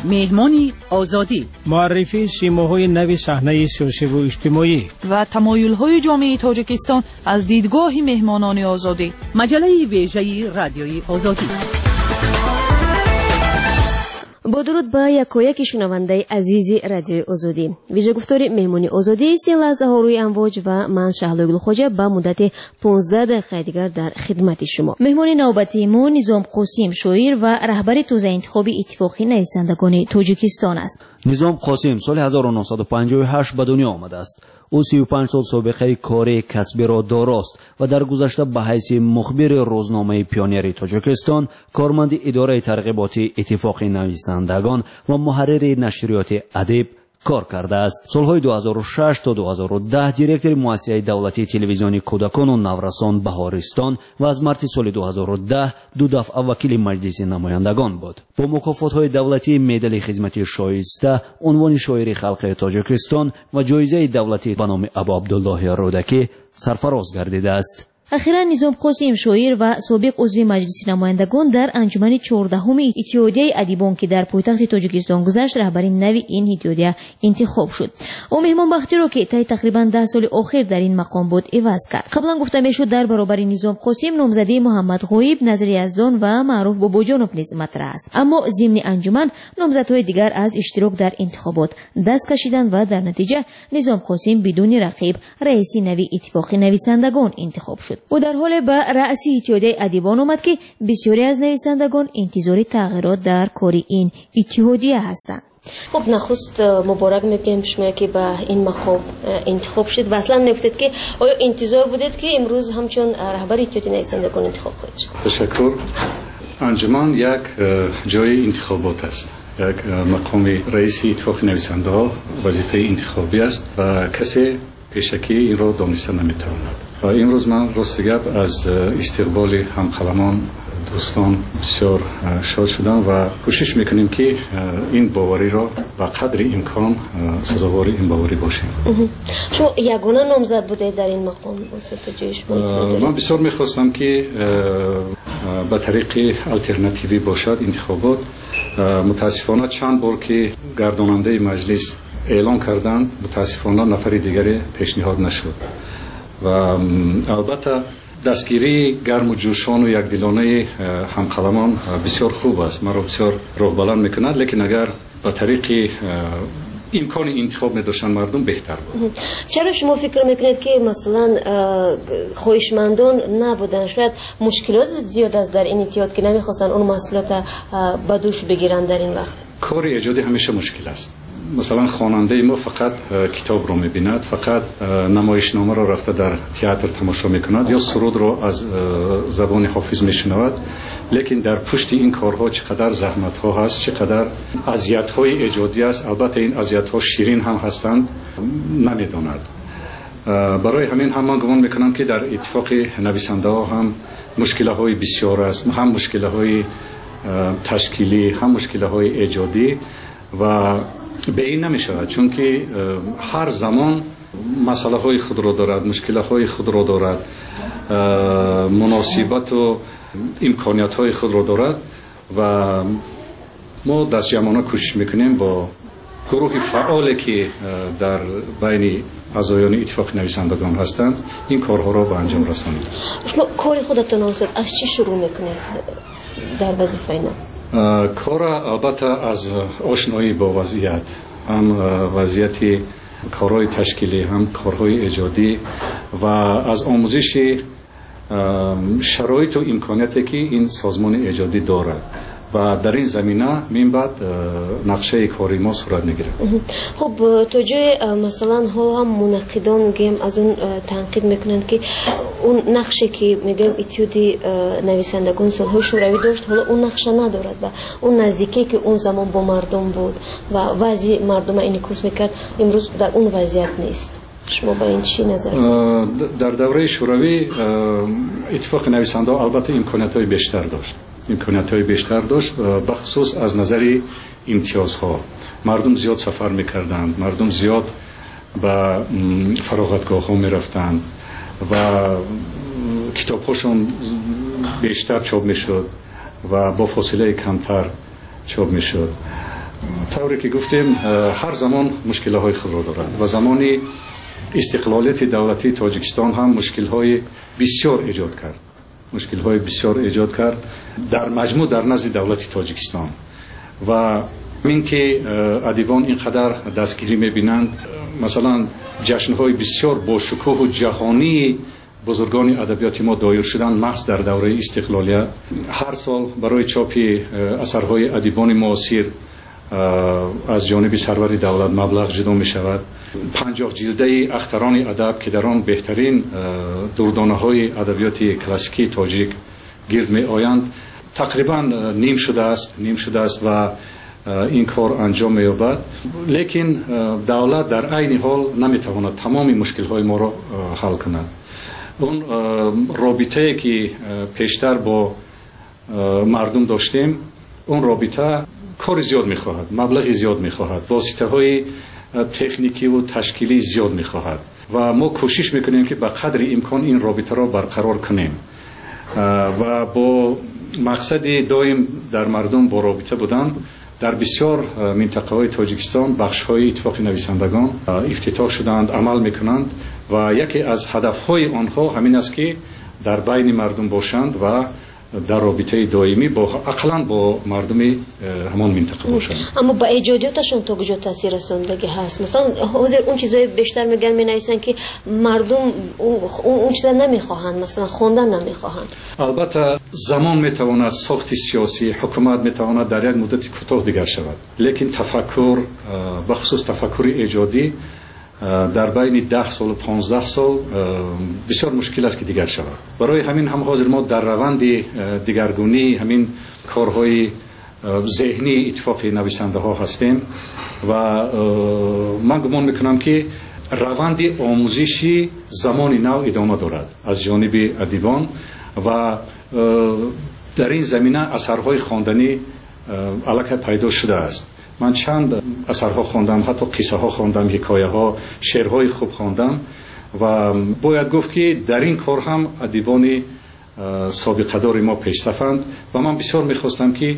مهمانی آزادی، معرفی سیماهای نوی صحنه سیاسی و اجتماعی و تمایل‌های جامعه تاجیکستان از دیدگاه مهمانان آزادی. مجله ویژه رادیوی آزادی. با درود به یکایک شنونده عزیز رادیوی آزادی. ویژه گفتاری مهمانی آزادی 3 لحظه ها روی امواج و من شهلوی گلخوجه به مدت 15 دقیقه دیگر در خدمت شما. مهمانی نوبتی ما نظام قاسم شویر و رهبر توزیع انتخابی اتفاقی نویسندگان تاجیکستان است. نظام قاسم سال 1958 به دنیا آمده است. او 35 سال سابقه کاری کسبی را داراست و در گذشته به حیث مخبر روزنامه پیونیر تاجیکستان، کارمند اداره ترغیباتی اتفاق نویسندگان و محرر نشریات ادب کار کرده است. سالهای 2006 تا 2010 دیرکتور مؤسسه دولتی تلویزیونی کودکان و نورسان بهارستان و از مارس سال 2010 دو دفعه وکیل مجلس نمایندگان بود. با مکافات‌های دولتی مدال خدمت شایسته، عنوان شاعر خلق تاجیکستان و جایزه دولتی به نام ابا عبدالله رودکی سرفراز گردیده است. اخیرا نظام قاسم شویر و سابق عضو مجلس نمایندگان در انجمن 14 اتحادیه ادیبان که در پایتخت تاجیکستان گذشت رهبری نوی این اتحادیه انتخاب شد. او مهمان بختی را که طی تقریبا 10 سال اخیر در این مقام بود عوض کرد. قبلا گفته میشد در برابر نظام قاسم نامزدی محمد غویب، نظر یزدان و معروف باباجانوف نیز مطرح است. اما ضمن انجمن نامزدهای دیگر از اشتراک در انتخابات دست کشیدند و در نتیجه نظام قاسم بدون رقیب رئیس نوی اتفاق نویسندگان انتخاب شد. او در حال به رأس اتحادیه ادیبان آمد که بسیاری از نویسندگان انتظار تغییرات در کار این اتحادیه هستند. خب نخست مبارک میگم شما که به این مقام انتخاب شد و اصلا میگفتید که آیا انتظار بودید که امروز همچون رهبر اتحادیه نویسندگان انتخاب خواهید شد؟ تشکر. انجمن یک جای انتخابات است. یک مقام رئیس اتفاق نویسنده ها وظیفه انتخابی است و کسی پیشکی این را دانسته نمیتواند. و امروز من راست گپ از استقبال همقلمان دوستان بسیار شاد شدم و کوشش میکنیم که این باوری را و قدر امکان سزاوار این باوری باشیم. شما یگانه نامزد بودید در این مقام؟ من بسیار میخواستم که به طریق الटरनेटिवی باشد انتخابات. متاسفانه چند بار که گرداننده مجلس اعلان کردند متاسفانه نفر دیگری پیشنهاد نشد و البته دستگیری گرم و جوشان و یکدلانه همقلمان بسیار خوب است، مرا بسیار راه بلند میکند، لیکن اگر به طریق امکان انتخاب می‌داشتن مردم بهتر بود. چرا شما فکر میکنید که مثلا خواهشمندان نبودن؟ شاید مشکلات زیاد است در این اتحاد که نمیخواستن اون مسئولیت به دوش بگیرن در این وقت. کار ایجادی همیشه مشکل است. مثلا خواننده ما فقط کتاب رو می‌بیند، فقط نمایشنامه رو رفته در تئاتر تماشا می‌کند یا سرود رو از زبان حافظ می‌شنود، لیکن در پشت این کارها چقدر زحمت‌ها هست، چقدر اذیت‌های ایجادی است. البته این اذیت‌ها شیرین هم هستند، نمی‌داند. برای همین هم من گمان می‌کنم که در اتفاق نویسنده‌ها هم مشکل‌های بسیار است، هم مشکل‌های تشکیلی، هم مشکل‌های ایجادی و به این نمی شود، چون که هر زمان مسئله های خود را دارد، مشکل های خود را دارد، مناسبت و امکانیت های خود را دارد و ما دست جمعانه کوشش میکنیم با گروه فعالی که در بین اعضایان اتفاق نویسندگان هستند این کارها را به انجام رسانیم. شما کار خودتون از چی شروع میکنید در وظیفه اینا؟ کار البته از آشنایی با وضعیت، هم وضعیت کارهای تشکیلی، هم کارهای ایجادی و از آموزش شرایط و امکانیتی که این سازمان ایجادی دارد و در این زمینه من بعد نقشه کاری ما صورت میگیره. خب تو جای مثلا ها هم منقدان میگیم از اون تنقید میکنند که اون نقشه که میگم اتحادیه نویسندگان سالهای شوروی داشت حالا اون نقشه ندارد و اون نزدیکی که اون زمان با مردم بود و وضع مردم انعکاس میکرد امروز در اون وضعیت نیست. شما با این چی نظر دارید؟ در دوره شوروی اتفاق نویسنده البته امکانیت‌های بیشتر داشت. امکانیت‌های بیشتر داشت بخصوص از نظر امتیازها. مردم زیاد سفر می‌کردند، مردم زیاد به فراغتگاه‌ها می‌رفتند و کتاب‌هاشون بیشتر چاپ می‌شد و با فاصله کمتر چاپ می‌شد طوری که گفتیم هر زمان مشکل‌های خود را دارد و زمانی استقلالیت دولتی تاجیکستان هم مشکل‌های بسیار ایجاد کرد در مجموع در نزد دولت تاجیکستان و این که ادیبان اینقدر دستگیری می‌بینند، مثلا جشن‌های بسیار با شکوه و جهانی بزرگان ادبیات ما دایر شدند محض در دوره استقلالیت. هر سال برای چاپ اثرهای ادیبان معاصر از جانب سرور دولت مبلغ جدا می شود. 50 جلده اختران ادب که در آن بهترین دردانه‌های ادبیات کلاسیکی تاجیک گرد می آیند تقریبا نیم شده است و این کار انجام می یابد، لیکن دولت در عین حال نمی تواند تمام مشکل‌های ما را حل کند. اون رابطه که پیشتر با مردم داشتیم، اون رابطه کار زیاد می‌خواهد، مبلغ زیاد می‌خواهد، واسطه‌های تکنیکی و تشکیلی زیاد می‌خواهد و ما کوشش می‌کنیم که به قدر امکان این رابطه را برقرار کنیم و با مقصد دائم در مردم با رابطه بودن. در بسیار منطقه‌های تاجیکستان بخش‌های اتفاق نویسندگان افتتاح شدند، عمل می‌کنند و یکی از هدف‌های آنها همین است که در بین مردم باشند و در رابطه دائمی با اقلا با مردم همان منطقه باشند. اما با ایجادیاتشون تا کجا تاثیر رساندگی هست؟ مثلا حاضر اون چیزای بیشتر میگن مینویسن که مردم اون چیزا نمیخواهند، مثلا خواندن نمیخواهند. البته زمان میتواند ساخت سیاسی حکومت میتواند در یک مدت کوتاه دیگر شود، لیکن تفکر به خصوص تفکر ایجادی در بین 10 سال و 15 سال بسیار مشکل است که دیگر شود. برای همین هم حاضر ما در روند دیگرگونی همین کارهای ذهنی اتفاق نویسنده ها هستیم و من گمان میکنم که روند آموزشی زمان نو ادامه دارد از جانب ادیبان و در این زمینه اثرهای خواندنی علاقه پیدا شده است. من چند اثرها خواندم، حتی قصه ها خواندم، حکایه ها، شعرهای خوب خواندم و باید گفت که در این کار هم ادیبان سابقه دار ما پیشرفتند و من بسیار میخواستم که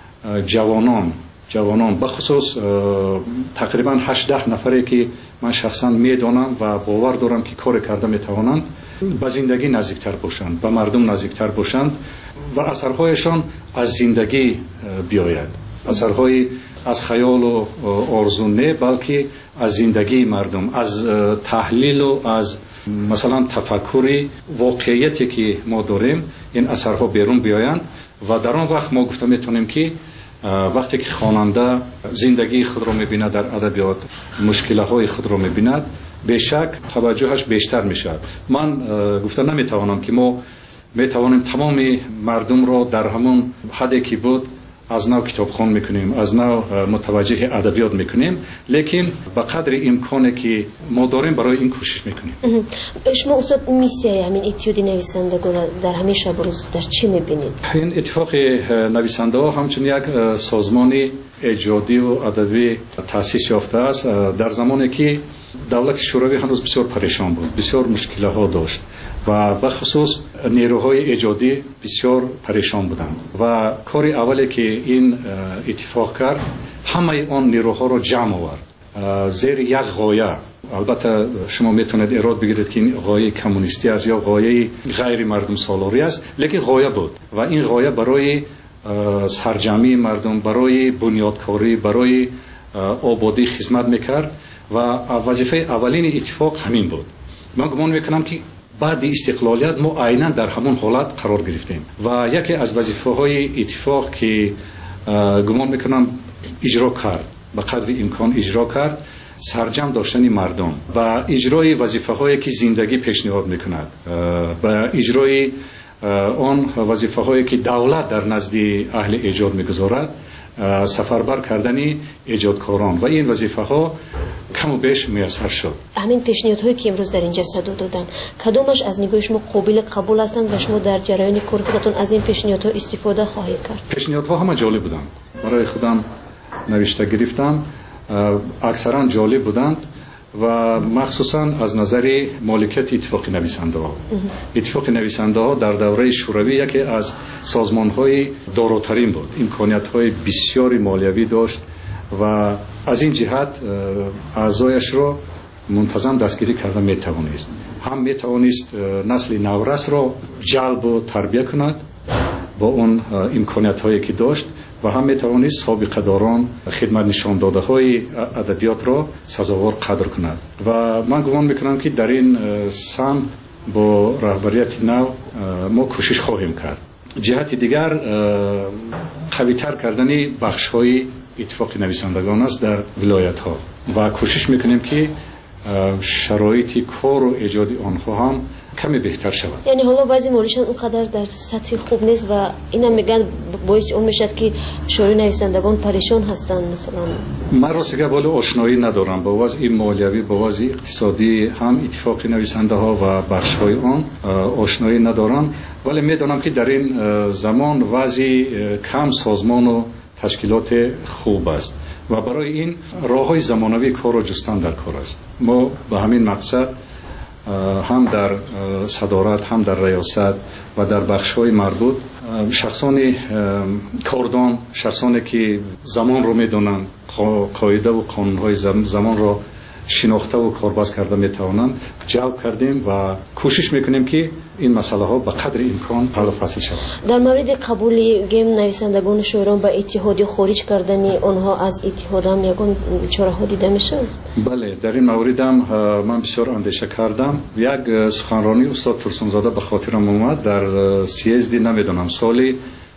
جوانان بخصوص تقریبا 8-10 نفره که من شخصا میدانم و باور دارم که کار کرده میتوانند به زندگی نزدیکتر باشند، به مردم نزدیکتر باشند و اثرهایشان از زندگی بیاید، اثرهای از خیال و آرزو نه، بلکه از زندگی مردم، از تحلیل و از مثلا تفکری واقعیتی که ما داریم این اثرها بیرون بیایند و در آن وقت ما گفته میتونیم که وقتی که خواننده زندگی خود را میبیند در ادبیات، مشکلات خود را میبیند، به شک توجهش بیشتر میشود. من گفته نمیتوانم که ما میتوانیم تمام مردم را در همون حدی که بود از نو کتابخوان میکنیم، از نو متوجه ادبیات میکنیم، لیکن به قدر امکانی که ما داریم برای این کوشش میکنیم. شما استاد میسیای همین اتیود نویسندگان در همین شب روز در چی میبینید؟ این اتفاق نویسنده ها همچون یک سازمان ایجادی و ادبی تأسیس یافته است در زمانی که دولت شوروی هنوز بسیار پریشان بود، بسیار مشکلات ها داشت و به خصوص نیروهای ایجادی بسیار پریشان بودند و کاری اولی که این اتفاق کرد همه آن نیروها را جمع آورد زیر یک غایه. البته شما میتونید ایراد بگیرید که این غایه کمونیستی است یا غایه غیر مردم سالاری است، لیکن غایه بود و این غایه برای سرجمعی مردم، برای بنیادکاری، برای آبادی خدمت میکرد و وظیفه اولین اتفاق همین بود. من گمان میکنم که بعد استقلالیت ما عیناً در همون حالت قرار گرفتیم و یکی از وظیفه‌های اتفاق که گمان میکنم اجرا کرد، به قدر امکان اجرا کرد، سرجم داشتن مردم و اجرای وظیفه‌هایی که زندگی پیشنهاد میکند و اجرای آن وظیفه‌هایی که دولت در نزد اهل ایجاد میگذارد، سفربر کردن ایجادکاران و این وظیفه ها کم و بیش میسر شد. همین پیشنهادهایی که امروز در اینجا صدا دادن کدومش از نگاه شما قابل قبول هستند و شما در جریان کار خودتون از این پیشنهادها استفاده خواهید کرد؟ پیشنهادها همه جالب بودند، برای خودم نوشته گرفتم، اکثرا جالب بودند و مخصوصا از نظر مالکیت اتفاق نویسنده ها. اتفاق نویسنده ها در دوره شوروی یکی از سازمان های داراترین بود، امکانیت های بسیاری مالیوی داشت، و از این جهت اعضایش را منتظم دستگیری کرده میتوانست. هم میتوانست نسل نورس را جلب و تربیت کند با اون امکانیت هایی که داشت و هم میتوانست سابقه داران خدمت نشان داده های ادبیات را سزاوار قدر کند و من گمان میکنم که در این سمت با رهبریت نو ما کوشش خواهیم کرد. جهت دیگر قوی‌تر کردن بخش های اتفاق نویسندگان است در ولایت ها و کوشش میکنیم که شرایط کار و ایجاد آنها هم کمی بهتر شود. یعنی حالا بعضی موردشان اونقدر در سطح خوب نیست و اینا میگن باعث اون میشد که شورای نویسندگان پریشان هستند. مثلا من راستش بالا آشنایی ندارم با وضع مالیوی، با وضع اقتصادی هم اتفاق نویسنده ها و بخش های آن آشنایی ندارم، ولی میدانم که در این زمان وضع کم سازمان و تشکیلات خوب است و برای این راه‌های زمانوی کار را جستن در کار است. ما به همین مقصد هم در صدارت هم در ریاست و در بخش‌های مربوط شخصان کاردان، شخصانی که زمان رو می‌دونن، قاعده و قانون‌های زمان را شناخته و کارباز کرده میتوانند جلب کردیم و کوشش میکنیم که این مسئله ها به قدر امکان حل فصل شود. در مورد قبول گیم نویسندگان شوران به اتحاد خارج کردن آنها از اتحاد هم یگان چاره ها دیده میشه؟ بله، در این مورد هم من بسیار اندیشه کردم. یک سخنرانی استاد ترسونزاده به خاطرم اومد در سیزدی، نمیدونم سالی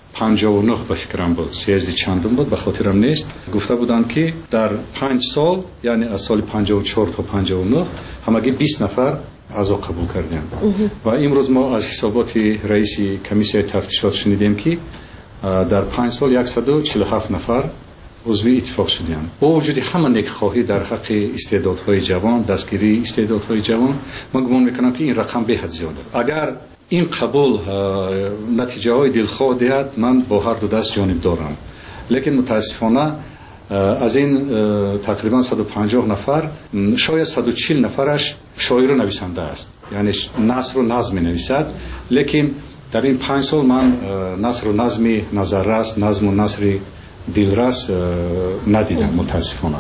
59 به فکرم بود، سیزدی چندم بود به خاطرم نیست، گفته بودند که در 5 سال یعنی از سال 54 تا 59 همگی 20 نفر اعضا قبول کردیم و امروز ما از حسابات رئیس کمیسیون تفتیشات شنیدیم که در 5 سال 147 نفر عضو اتفاق شدیم. با وجود همه نیکخواهی در حق استعدادهای جوان، دستگیری استعدادهای جوان، من گمان میکنم که این رقم به حد زیاده. اگر این قبول نتیجه های دلخواه دهد، من با هر دو دست جانب دارم، لیکن متاسفانه از این تقریبا 150 نفر شاید 140 نفرش شاعر و نویسنده است، یعنی نثر و نظم نویسد، لیکن در این 5 سال من نثر و نظمی نظررس، نظم و نثر دلرس ندیدم متاسفانه.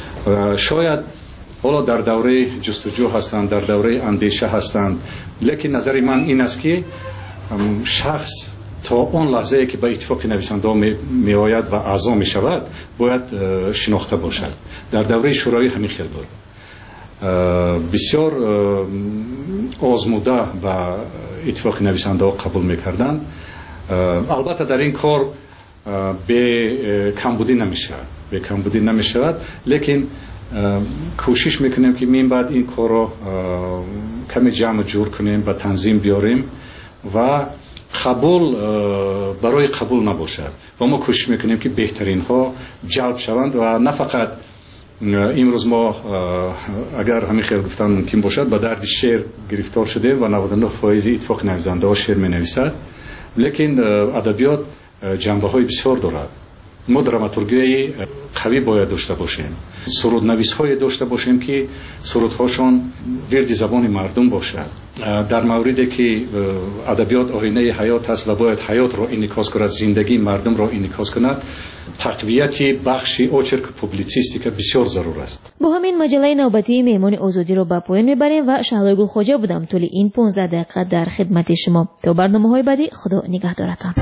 شاید حالا در دوره جستجو هستند، در دوره اندیشه هستند، لیکن نظر من این است که شخص تا اون لحظه که به اتفاق نویسنده می آید و اعضا می شود باید شناخته باشد. در دوره شورای همین خیل بود، بسیار آزموده و اتفاق نویسنده قبول می کردن. البته در این کار به کمبودی نمی شود، لیکن کوشش میکنیم که من بعد این کار رو کمی جمع جور کنیم و تنظیم بیاریم و قبول برای قبول نباشد و ما کوشش میکنیم که بهترین ها جلب شوند و نه فقط امروز ما اگر همین خیلی گفتن ممکن باشد به درد شعر گرفتار شده و 99% اتفاق نویسنده ها شعر می نویسد، لیکن ادبیات جنبه های بسیار دارد. ما دراماتورگی قوی باید داشته باشیم، سرود نویس های داشته باشیم که سرودهاشون ورد زبان مردم باشد. در موردی که ادبیات آینه حیات است و باید حیات را انعکاس کند، زندگی مردم را انعکاس کند، تقویت بخش اوچرک پوبلیسیستیک بسیار ضرور است. با همین مجله نوبتی مهمان آزادی رو به پایان میبریم و شهلا گلخواجه بودم طول این 15 دقیقه در خدمت شما. تا برنامه‌های بعدی، خدا نگهدارتان.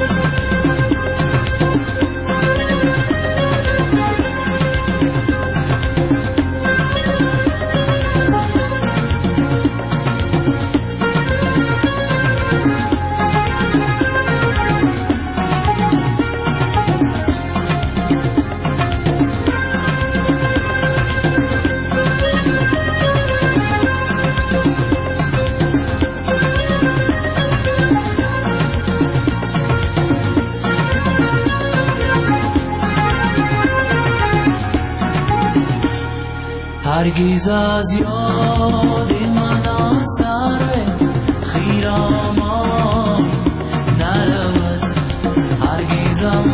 هرگز از یاد من اثر خیرمان نرود، هرگز